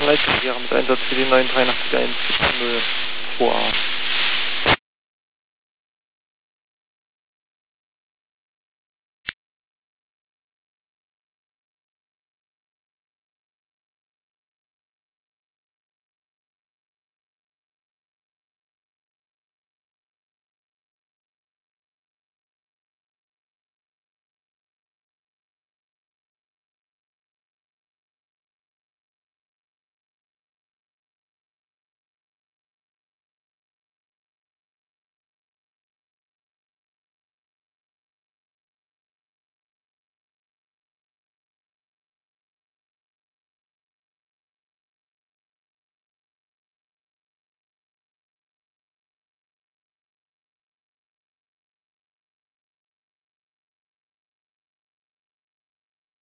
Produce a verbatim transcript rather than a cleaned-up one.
Leitungsjahre mit Einsatz für die neun drei acht eins null zwei A.